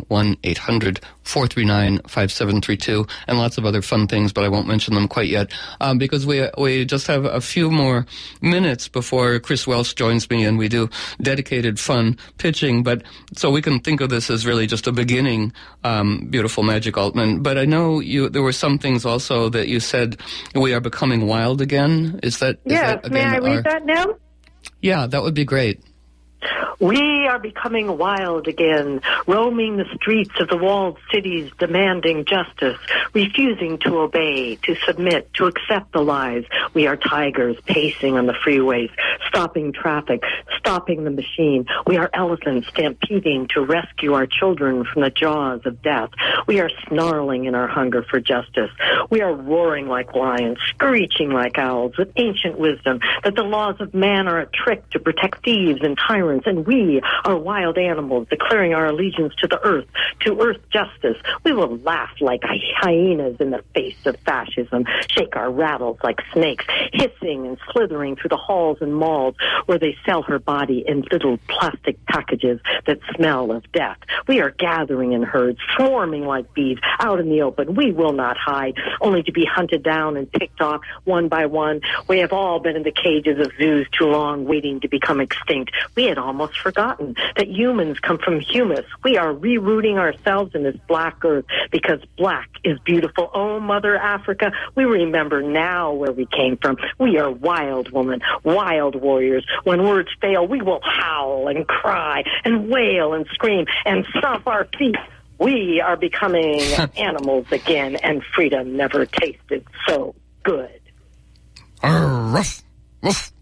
1-800-439-5732, and lots of other fun things, but I won't mention them quite yet, because we just have a few more minutes before Chris Welch joins me and we do dedicated fun pitching, but so we can think of this as really just a beginning, beautiful Magic Altman. But I know there were some things also that you said, we are becoming wild again. Is that again, may I read that now? Yeah, that would be great. We are becoming wild again, roaming the streets of the walled cities, demanding justice, refusing to obey, to submit, to accept the lies. We are tigers pacing on the freeways, stopping traffic, stopping the machine. We are elephants stampeding to rescue our children from the jaws of death. We are snarling in our hunger for justice. We are roaring like lions, screeching like owls, with ancient wisdom that the laws of man are a trick to protect thieves and tyrants, and we are wild animals declaring our allegiance to the earth, to earth justice. We will laugh like hyenas in the face of fascism, shake our rattles like snakes, hissing and slithering through the halls and malls where they sell her body in little plastic packages that smell of death. We are gathering in herds, swarming like bees, out in the open. We will not hide, only to be hunted down and picked off one by one. We have all been in the cages of zoos too long, waiting to become extinct. We had almost forgotten that humans come from humus. We are rerooting ourselves in this black earth because black is beautiful. Oh, Mother Africa, we remember now where we came from. We are wild women, wild warriors. When words fail, we will howl and cry and wail and scream and stomp our feet. We are becoming animals again, and freedom never tasted so good. Ruff, ruff.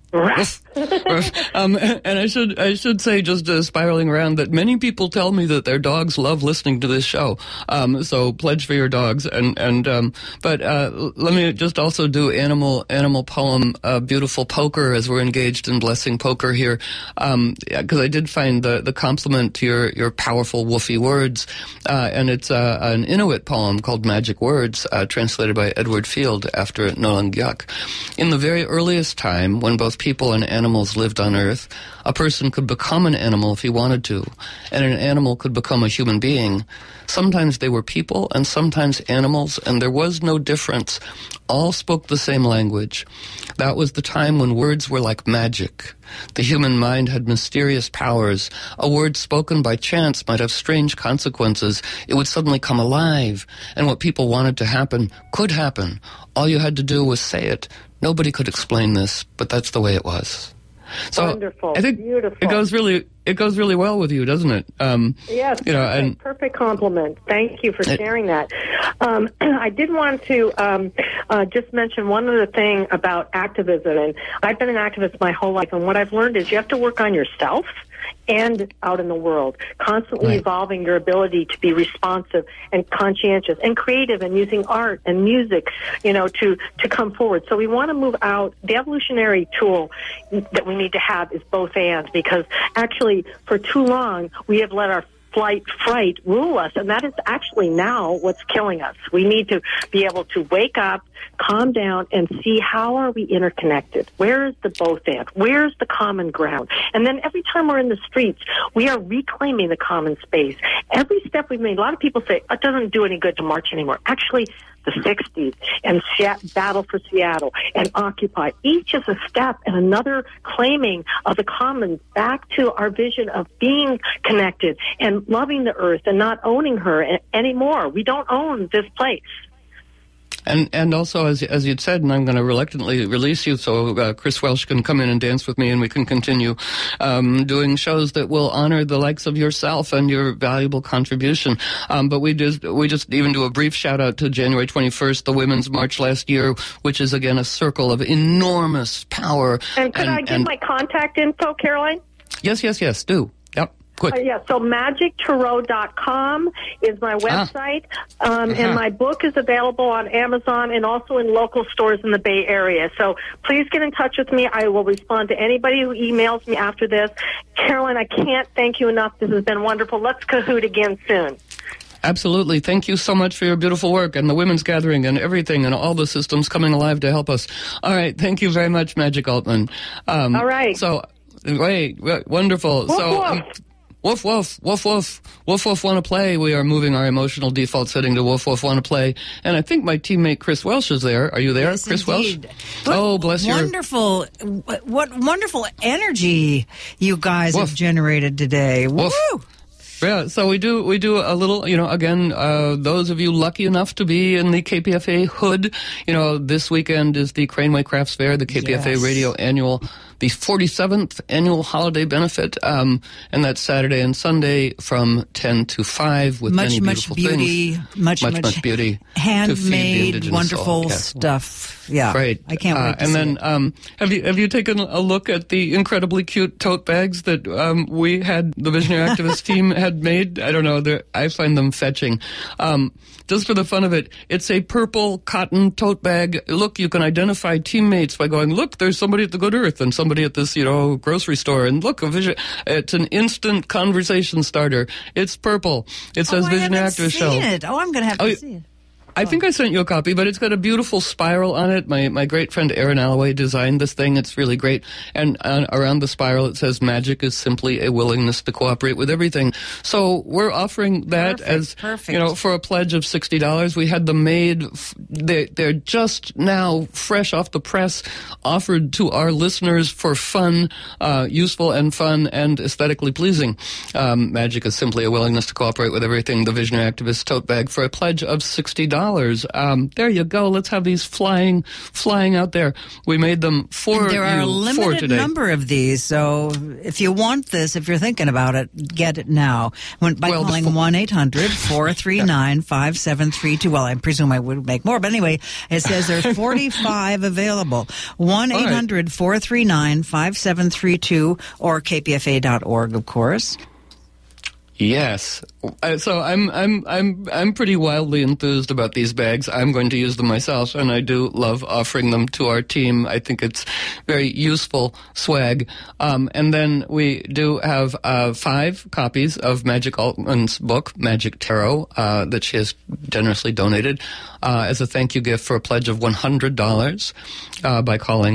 And I should say, just spiraling around, that many people tell me that their dogs love listening to this show. So pledge for your dogs. But let me just also do animal poem, Beautiful Poker, as we're engaged in blessing poker here. Because I did find the compliment to your powerful woofy words. And it's an Inuit poem called Magic Words, translated by Edward Field after Nolan Gyuk. In the very earliest time, when both people and animals lived on Earth. A person could become an animal if he wanted to, and an animal could become a human being. Sometimes they were people and sometimes animals, and there was no difference. All spoke the same language. That was the time when words were like magic. The human mind had mysterious powers. A word spoken by chance might have strange consequences. It would suddenly come alive, and what people wanted to happen could happen. All you had to do was say it. Nobody could explain this, but that's the way it was. So wonderful. I think Beautiful. it goes really well with you, doesn't it? Yes, you know, perfect, perfect compliment. Thank you for sharing that. I did want to just mention one other thing about activism. And I've been an activist my whole life, and what I've learned is you have to work on yourself and out in the world, constantly evolving your ability to be responsive and conscientious and creative and using art and music, you know, to come forward. So we want to move out. The evolutionary tool that we need to have is both and, because actually for too long we have let our fright rule us, and that is actually now what's killing us. We need to be able to wake up, calm down, and see how are we interconnected. Where is the both and? Where's the common ground? And then every time we're in the streets, we are reclaiming the common space. Every step we've made, a lot of people say, it doesn't do any good to march anymore. Actually, the 60s and Battle for Seattle and Occupy, each is a step and another claiming of the commons back to our vision of being connected and loving the earth and not owning her anymore. We don't own this place. And also, as you'd said, and I'm going to reluctantly release you so Chris Welsh can come in and dance with me and we can continue doing shows that will honor the likes of yourself and your valuable contribution. But we just even do a brief shout out to January 21st, the Women's March last year, which is again a circle of enormous power. And could I give my contact info, Caroline? Yes, do. Yep. So magictarot.com is my website, and my book is available on Amazon and also in local stores in the Bay Area. So please get in touch with me. I will respond to anybody who emails me after this. Caroline, I can't thank you enough. This has been wonderful. Let's cahoot again soon. Absolutely. Thank you so much for your beautiful work and the Women's Gathering and everything and all the systems coming alive to help us. All right. Thank you very much, Magic Altman. All right. So, wonderful. Woof, woof. Woof, woof, woof, woof. Woof, woof, want to play. We are moving our emotional default setting to woof, woof, want to play. And I think my teammate Chris Welsh is there. Are you there, yes, Chris indeed. Welsh? Oh, bless you. Wonderful. What wonderful energy you guys have generated today. Woof. Woo! Yeah, so we do a little, again, those of you lucky enough to be in the KPFA hood, this weekend is the Craneway Crafts Fair, the KPFA Radio Annual, the 47th annual holiday benefit, and that's Saturday and Sunday from 10 to 5 with many beautiful beauty, things. Much beauty. Handmade, wonderful stuff. Yeah. Great. I can't wait to and see then, it. have you taken a look at the incredibly cute tote bags that we had, the Visionary Activist team had made? I don't know. I find them fetching. Just for the fun of it, it's a purple cotton tote bag. Look, you can identify teammates by going, look, there's somebody at the Good Earth and somebody at this, grocery store. And look, it's an instant conversation starter. It's purple. It says Visionary Activist Show. I'm going to have to see it. I think I sent you a copy, but it's got a beautiful spiral on it. My great friend Aaron Alloway designed this thing. It's really great. And around the spiral it says magic is simply a willingness to cooperate with everything. So we're offering that for a pledge of $60. We had them made. They're just now fresh off the press, offered to our listeners for fun, useful and fun and aesthetically pleasing. Magic is simply a willingness to cooperate with everything. The Visionary Activist tote bag for a pledge of $60. There you go. Let's have these flying out there. We made them for there are a limited today. number of these, so if you want this, if you're thinking about it, get it now by calling 1-800-439-5732. Well, I presume I would make more, but anyway, it says there's 45 available. 1-800-439-5732 or kpfa.org, of course. Yes. So I'm pretty wildly enthused about these bags. I'm going to use them myself, and I do love offering them to our team. I think it's very useful swag. And then we do have 5 copies of Magic Altman's book, Magic Tarot, that she has generously donated as a thank you gift for a pledge of $100 by calling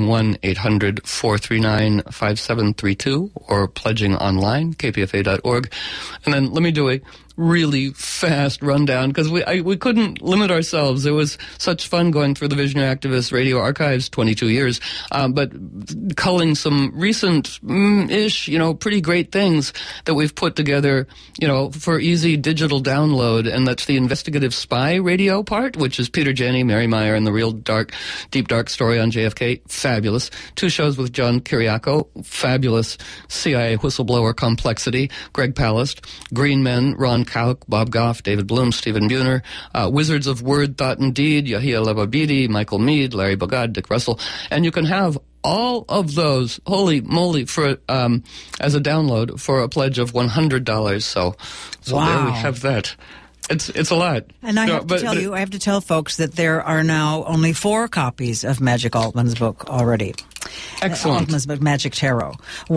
1-800-439-5732 or pledging online, kpfa.org. And then let me do a really fast rundown because we couldn't limit ourselves. It was such fun going through the Visionary Activist Radio Archives, 22 years, but culling some recent-ish, pretty great things that we've put together, for easy digital download, and that's the Investigative Spy Radio part, which is Peter Janney, Mary Meyer, and the real deep dark story on JFK. Fabulous. 2 shows with John Kiriakou. Fabulous. CIA whistleblower complexity. Greg Palast. Green Men. Ron Kauk, Bob Goff, David Bloom, Stephen Buhner, Wizards of Word, Thought, and Deed, Yahia Levabidi, Michael Mead, Larry Bogad, Dick Russell, and you can have all of those, holy moly, for as a download for a pledge of $100. So wow. There we have that. It's a lot. And I have to tell folks that there are now only 4 copies of Magic Altman's book already. Excellent. Altman's book, Magic Tarot.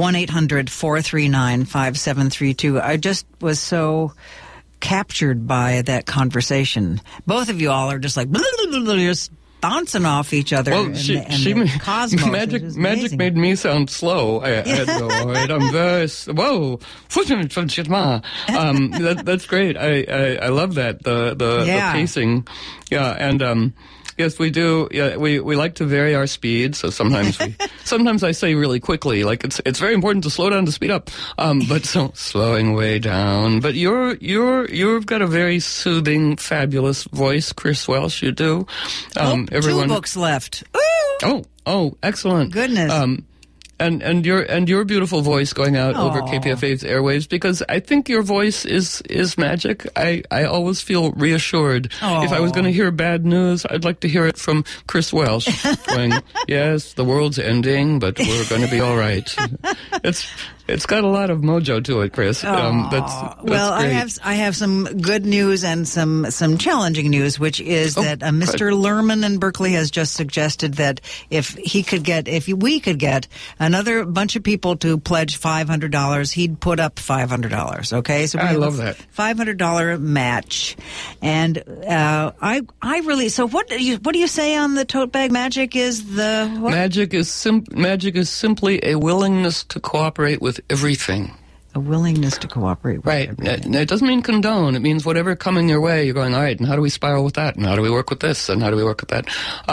1-800-439-5732. I just was so captured by that conversation. Both of you all are just like, blah, blah, blah, blah, just bouncing off each other. Well, the cosmos. Magic made me sound slow. I had to go, all right, I'm very, whoa, that's great. I love that, the pacing. Yeah, and, yes, we do. Yeah, we like to vary our speed. So sometimes I say really quickly, like it's very important to slow down to speed up. But so slowing way down. But you've got a very soothing, fabulous voice, Chris Welsh. You do. Everyone, 2 books left. Ooh! Oh, excellent. Goodness. And your beautiful voice going out over KPFA's airwaves, because I think your voice is magic. I always feel reassured. If I was going to hear bad news, I'd like to hear it from Chris Welsh going, yes, the world's ending, but we're going to be all right. It's got a lot of mojo to it, Chris. That's well, great. I have some good news and some challenging news, which is that Mr. Lerman in Berkeley has just suggested that if we could get another bunch of people to pledge $500, he'd put up $500. Okay, so I love that $500 match, and I really. So what do you say on the tote bag? Magic is the what? Magic is simply a willingness to cooperate with everything. A willingness to cooperate with everything. It doesn't mean condone. It means whatever coming your way, you're going, all right, and how do we spiral with that? And how do we work with this? And how do we work with that?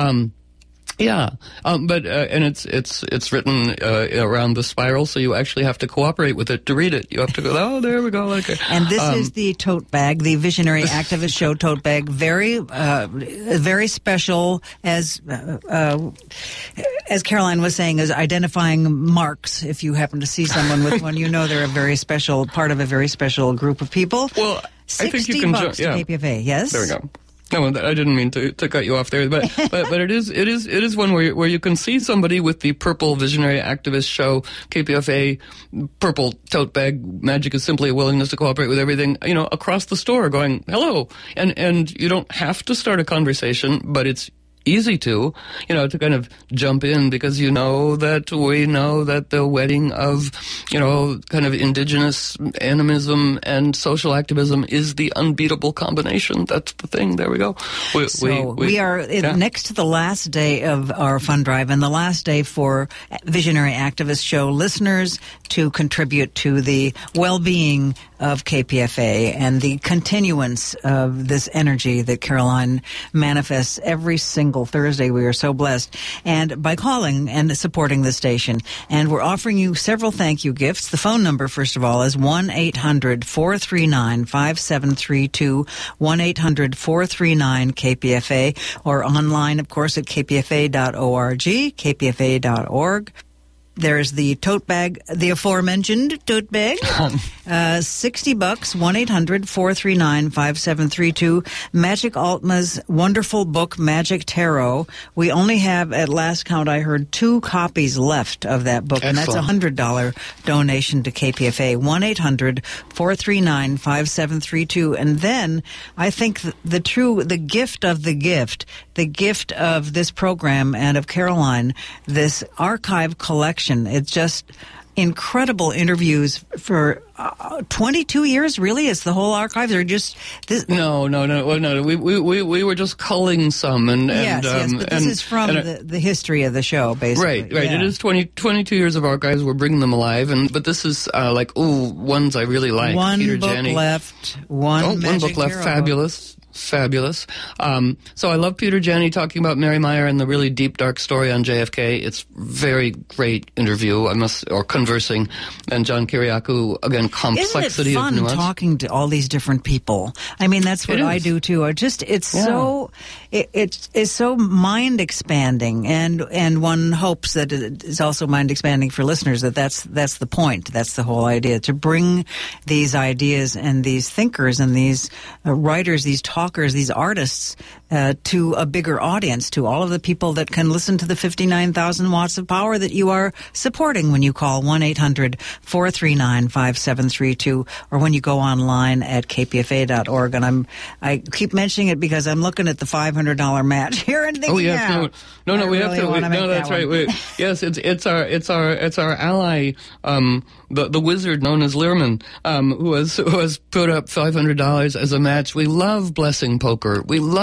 But it's written around the spiral, so you actually have to cooperate with it to read it. You have to go, oh, there we go. Okay. And this is the tote bag, the Visionary Activist Show tote bag, very special, as Caroline was saying, is identifying marks. If you happen to see someone with one, they're a very special part of a very special group of people. Well, I think you can $60 to KPFA. Yes. There we go. No, I didn't mean to cut you off there, but it is one where you can see somebody with the purple Visionary Activist Show KPFA purple tote bag. Magic is simply a willingness to cooperate with everything. Across the store, going hello, and you don't have to start a conversation, but it's easy to kind of jump in, because we know that the wedding of, kind of indigenous animism and social activism is the unbeatable combination. That's the thing. There we go. We are next to the last day of our fund drive, and the last day for Visionary Activist Show listeners to contribute to the well-being of KPFA and the continuance of this energy that Caroline manifests every single Thursday. We are so blessed. And by calling and supporting the station. And we're offering you several thank you gifts. The phone number, first of all, is 1-800-439-5732, 1-800-439-KPFA, or online, of course, at kpfa.org, kpfa.org. There's the tote bag, the aforementioned tote bag. $60, 1-800-439-5732. Magic Altma's wonderful book, Magic Tarot. We only have, at last count, I heard 2 copies left of that book. Excellent. And that's a $100 donation to KPFA. 1-800-439-5732. And then I think the gift of this program and of Caroline, this archive collection. It's just incredible interviews for 22 years. Really, it's the whole archives, or just this? No. We were just culling some, and yes. But this is from the history of the show, basically. Right. Yeah. It is 22 years of archives. We're bringing them alive, but this is ones I really like. One Peter book Janney. left. One book left. Fabulous. So I love Peter Janney talking about Mary Meyer and the really deep, dark story on JFK. It's very great interview, or conversing. And John Kiriakou, again, complexity of nuance. Isn't it fun talking to all these different people? I mean, that's what I do too. It's so mind expanding, and one hopes that it's also mind expanding for listeners. That's the point. That's the whole idea, to bring these ideas and these thinkers and these writers, these talkers, these artists to a bigger audience, to all of the people that can listen to the 59,000 watts of power that you are supporting when you call 1-800-439-5732, or when you go online at kpfa.org. And I keep mentioning it because I'm looking at the $500 match here and thinking, we have to. That's right. Yes, it's our ally, the wizard known as Lehrman, who has put up $500 as a match. We love Blessing Poker.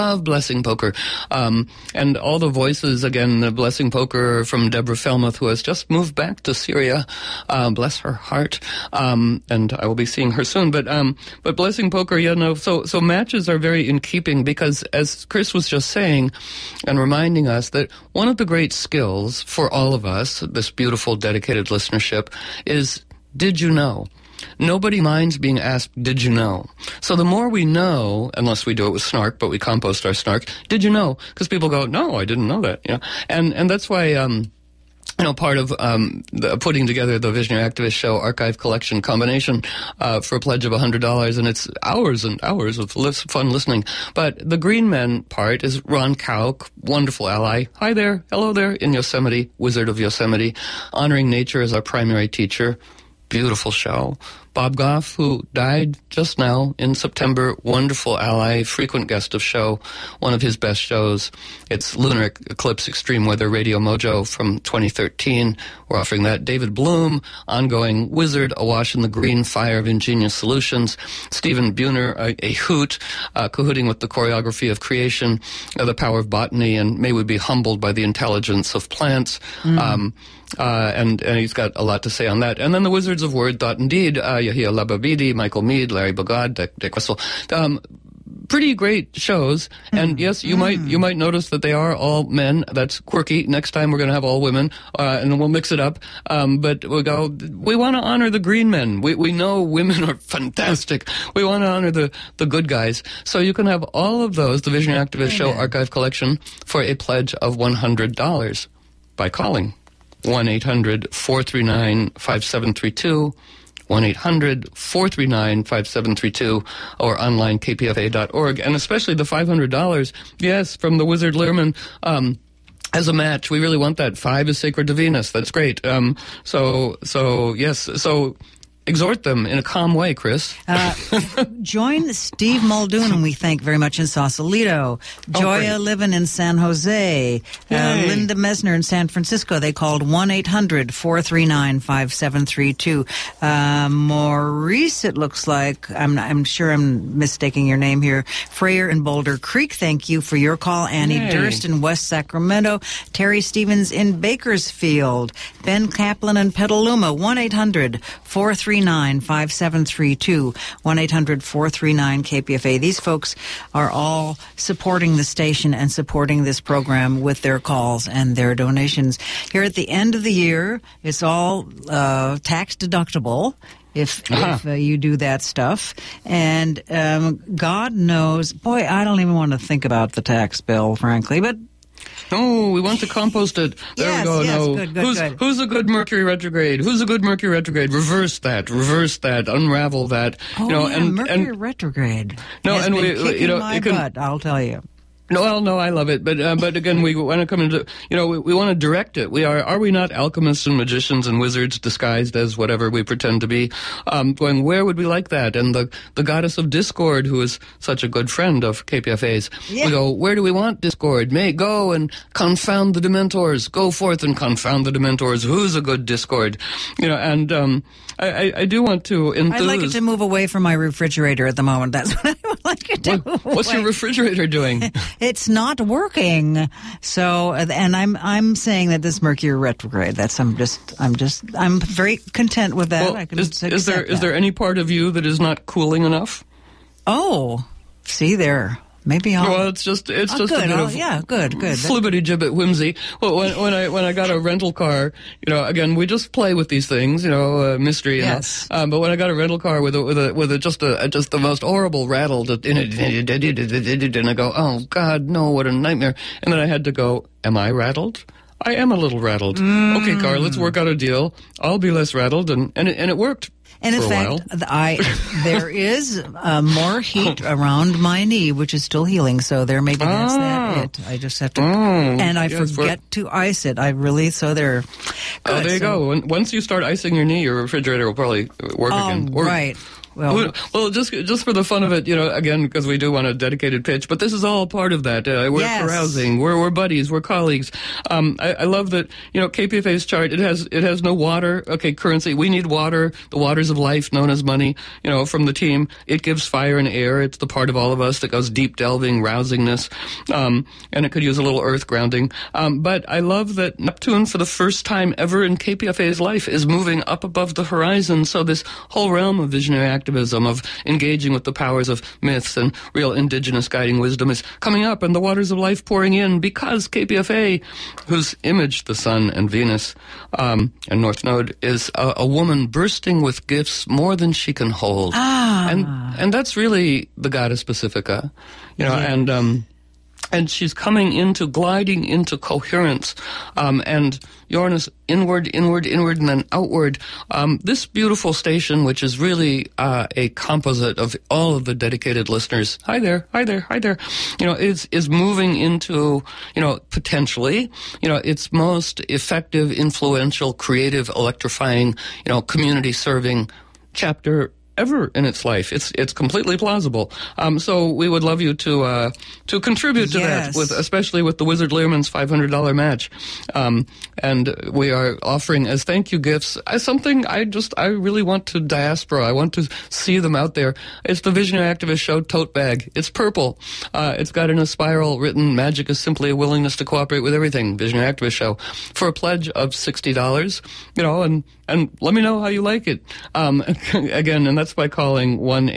And all the voices, again, the Blessing Poker from Deborah Felmuth, who has just moved back to Syria. Bless her heart. And I will be seeing her soon. But Blessing Poker, so matches are very in keeping, because as Chris was just saying and reminding us, that one of the great skills for all of us, this beautiful dedicated listenership, is, did you know? Nobody minds being asked, did you know? So the more we know, unless we do it with snark, but we compost our snark, did you know? Because people go, no, I didn't know that. And that's why, part of putting together the Visionary Activist Show archive collection combination for a pledge of $100, and it's hours and hours of fun listening. But the Green Men part is Ron Kauk, wonderful ally. Hi there, hello there, in Yosemite, Wizard of Yosemite, honoring nature as our primary teacher. Beautiful show. Bob Goff, who died just now in September, wonderful ally, frequent guest of show, one of his best shows. It's Lunar Eclipse Extreme Weather Radio Mojo from 2013. We're offering that. David Bloom, ongoing wizard, awash in the green fire of ingenious solutions. Stephen Buhner, a hoot, cahooting with the choreography of creation, the power of botany, and may we be humbled by the intelligence of plants. And he's got a lot to say on that. And then the Wizards of Word, Thought and Deed, Yahia Lababidi, Michael Mead, Larry Bogad, Dick Russell. Pretty great shows. And yes, you might notice that they are all men. That's quirky. Next time we're going to have all women, and then we'll mix it up. But we want to honor the green men. We know women are fantastic. We want to honor the good guys. So you can have all of those, the Visionary Activist Show archive collection, for a pledge of $100 by calling 1-800-439-5732, 1-800-439-5732, or online kpfa.org. And especially the $500, yes, from the Wizard Lehrman, as a match. We really want that. 5 is sacred to Venus. That's great. So exhort them in a calm way, Chris. Join Steve Muldoon, we thank very much, in Sausalito. Joya living in San Jose. Linda Mesner in San Francisco. They called 1-800-439-5732. Maurice, it looks like, I'm sure I'm mistaking your name here. Freyer in Boulder Creek, thank you for your call. Annie Durst in West Sacramento. Terry Stevens in Bakersfield. Ben Kaplan in Petaluma. 1-800-439-5732. 1-800-439-KPFA. These folks are all supporting the station and supporting this program with their calls and their donations. Here at the end of the year, it's all tax deductible if you do that stuff. And God knows, boy, I don't even want to think about the tax bill, frankly, but No, we want to compost it. There Yes, we go. yes, No. good. Who's a good Mercury retrograde? Who's a good Mercury retrograde? Reverse that, unravel that. Oh, Mercury retrograde. No, has and been we, kicking my butt, I'll tell you. No, I love it, but again, we want to come into, we want to direct it. Are we not alchemists and magicians and wizards disguised as whatever we pretend to be? Going, where would we like that? And the goddess of discord, who is such a good friend of KPFA's, we go, where do we want discord? May go and confound the Dementors. Go forth and confound the Dementors. Who's a good discord? I do want to enthuse. I'd like it to move away from my refrigerator at the moment. That's what I would like it to move What's away. your refrigerator doing? It's not working. So, and I'm saying that this Mercury retrograde. I'm very content with that. Well, I can is there any part of you that is not cooling enough? Oh, see there. Maybe I'll. Well, it's just good. a bit of good. flibbity-gibbet whimsy. Well, when I got a rental car, again, we just play with these things, mystery. Yes. But when I got a rental car with just the most horrible rattle, and I go, oh God, no, what a nightmare. And then I had to go, am I rattled? I am a little rattled. Okay, car, let's work out a deal. I'll be less rattled, and it worked. And in fact, there is more heat around my knee, which is still healing. So there, maybe that's that it. I just have to, and I forget to ice it. there. Good. Oh, there you go. Once you start icing your knee, your refrigerator will probably work again. Right. Well, just for the fun of it, again, because we do want a dedicated pitch, but this is all part of that. We're carousing. We're buddies. We're colleagues. I love that, KPFA's chart, it has no water. Okay, currency. We need water. The waters of life, known as money, from the team. It gives fire and air. It's the part of all of us that goes deep delving, rousingness. And it could use a little earth grounding. But I love that Neptune, for the first time ever in KPFA's life, is moving up above the horizon. So this whole realm of visionary activism, of engaging with the powers of myths and real indigenous guiding wisdom, is coming up, and the waters of life pouring in, because KPFA, whose image, the sun and Venus and North Node, is a woman bursting with gifts more than she can hold. And that's really the goddess Pacifica, and she's gliding into coherence, and Uranus inward, and then outward. This beautiful station, which is really a composite of all of the dedicated listeners. Hi there. Is moving into, potentially, its most effective, influential, creative, electrifying, community serving chapter ever in its life. It's completely plausible. So we would love you to contribute to that, especially with the Wizard Learman's $500 match. And we are offering as thank you gifts something I really want to diaspora. I want to see them out there. It's the Visionary Activist Show tote bag. It's purple. It's got in a spiral written, magic is simply a willingness to cooperate with everything. Visionary Activist Show. For a pledge of $60, and let me know how you like it. Again, and that's by calling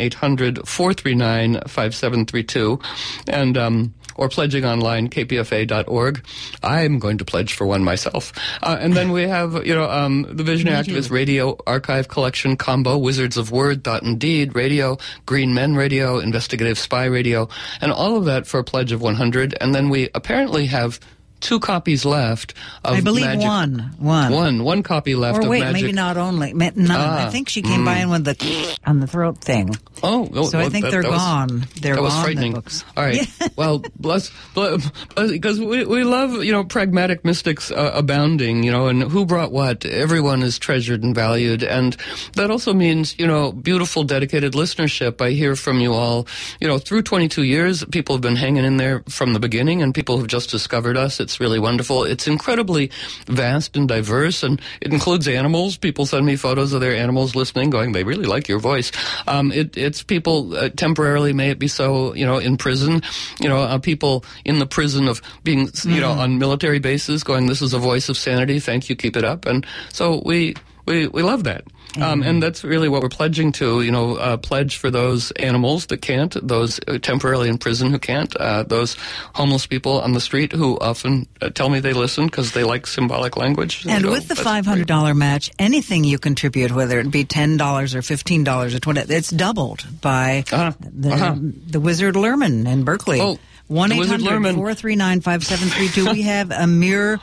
1-800-439-5732 and or pledging online, kpfa.org. I'm going to pledge for one myself. And then we have, the Visionary Activist Radio Archive Collection Combo, Wizards of Word, Thought and Deed Radio, Green Men Radio, Investigative Spy Radio, and all of that for a pledge of 100. And then we apparently have 2 copies left of I believe Magic. One copy left or wait, of Magic. Maybe not only. None. I think she came by in with the on the throat thing. So I think they're gone. They're that was gone, frightening. the books. All right. Well, because we love, pragmatic mystics abounding, and who brought what. Everyone is treasured and valued. And that also means, beautiful, dedicated listenership. I hear from you all, through 22 years, people have been hanging in there from the beginning, and people have just discovered us. It's really wonderful. It's incredibly vast and diverse, and it includes animals. People send me photos of their animals listening, going, they really like your voice. It's people temporarily, may it be so, in prison, people in the prison of being, on military bases, going, this is a voice of sanity. Thank you. Keep it up. And so we love that. And that's really what we're pledging to, pledge for those animals that can't, those temporarily in prison who can't, those homeless people on the street who often tell me they listen because they like symbolic language. And with the $500 match, anything you contribute, whether it be $10 or $15 or $20, it's doubled by the Wizard Learman in Berkeley. 1-800-439-5732. We have a mere,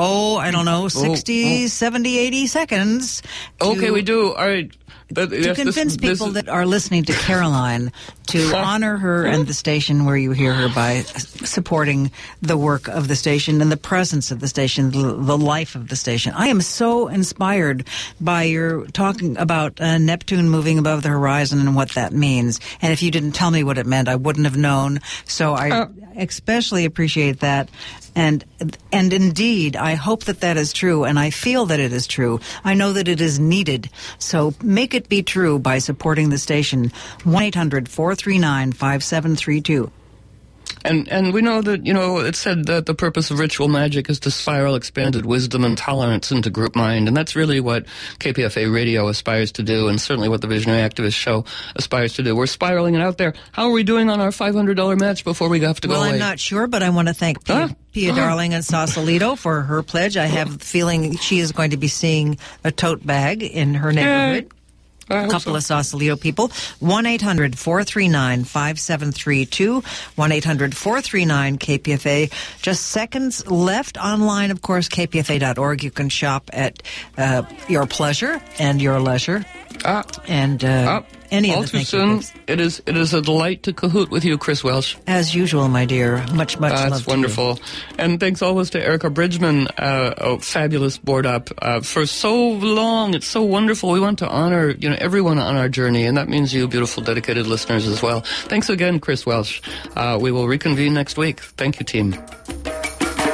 60, 70, 80 seconds. Okay, we do. All right. To convince people that are listening to Caroline to honor her and the station where you hear her by supporting the work of the station and the presence of the station, the life of the station. I am so inspired by your talking about Neptune moving above the horizon and what that means. And if you didn't tell me what it meant, I wouldn't have known. So I especially appreciate that. And indeed, I hope that is true, and I feel that it is true. I know that it is needed. So make it be true by supporting the station. 1-800-439-5732. And we know that, it's said that the purpose of ritual magic is to spiral expanded wisdom and tolerance into group mind. And that's really what KPFA Radio aspires to do, and certainly what the Visionary Activist Show aspires to do. We're spiraling it out there. How are we doing on our $500 match before we have to go away? Well, I'm not sure, but I want to thank Pia Darling in Sausalito for her pledge. I have the feeling she is going to be seeing a tote bag in her neighborhood. Yay. A couple of Sausalito people. 1-800-439-5732. 1-800-439-KPFA. Just seconds left online, of course, kpfa.org. You can shop at your pleasure and your leisure. Any all of the too soon. It is a delight to cahoot with you, Chris Welsh. As usual, my dear. Much love. That's wonderful. And thanks always to Erica Bridgman, a fabulous board up for so long. It's so wonderful. We want to honor everyone on our journey, and that means you, beautiful, dedicated listeners as well. Thanks again, Chris Welsh. We will reconvene next week. Thank you, team.